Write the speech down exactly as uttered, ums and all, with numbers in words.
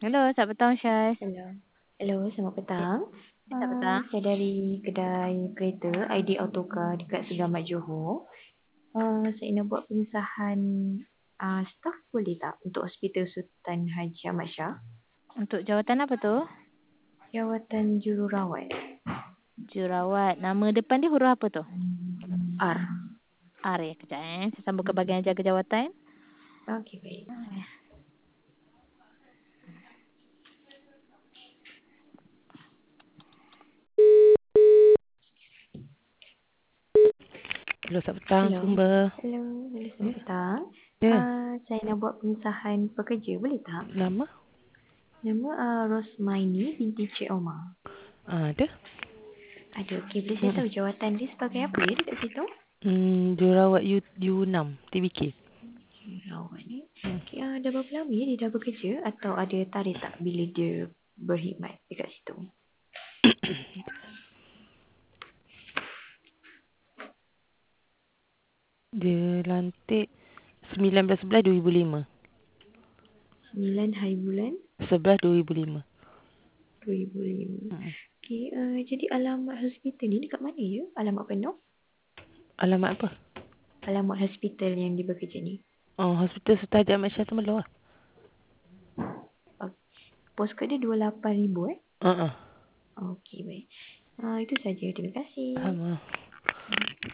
Hello, selamat petang Syaz. Hello. Hello, selamat Ya, petang. selamat Uh, petang. saya dari kedai kereta I D Autocar dekat Segamat Johor. Uh, saya nak buat pengesahan uh, staf boleh tak untuk Hospital Sultan Haji Ahmad Shah? Untuk jawatan apa tu? Jawatan jururawat. Jurawat. Nama depan dia huruf apa tu? R. R ya, kejap eh. Saya sambung ke bahagian jaga jawatan. Okey, baik. Hello, selamat petang, Hello. Kumba. Hello, hello selamat petang. Ya, Uh, saya nak buat pengesahan pekerja, boleh tak? nama? Nama uh, Rosmaini binti Cik Omar. Ah, ada? Ada, okey. Boleh saya Hmm, tahu jawatan dia sebagai apa ya dekat situ? hmm jurawat U, U6, T B K. Rawat ni. Hmm. Okay, uh, dah berapa lama ya dia dah bekerja atau ada tarikh tak bila dia berkhidmat dekat situ? Dia lantik sembilan belas sebelas dua ribu lima. sembilan hari bulan sebelas dua ribu lima. dua ribu lima. Hmm. Okay, uh, jadi alamat hospital ni dekat mana ya? Alamat penuh? Alamat apa? Alamat hospital yang dia bekerja ni. Oh, Hospital Sultan Haji Ahmad Shah Temerloh lah. Uh, Postcode dia dua puluh lapan ribu eh? Uh-uh. Okey, baik. Uh, itu saja. Terima kasih. Sama.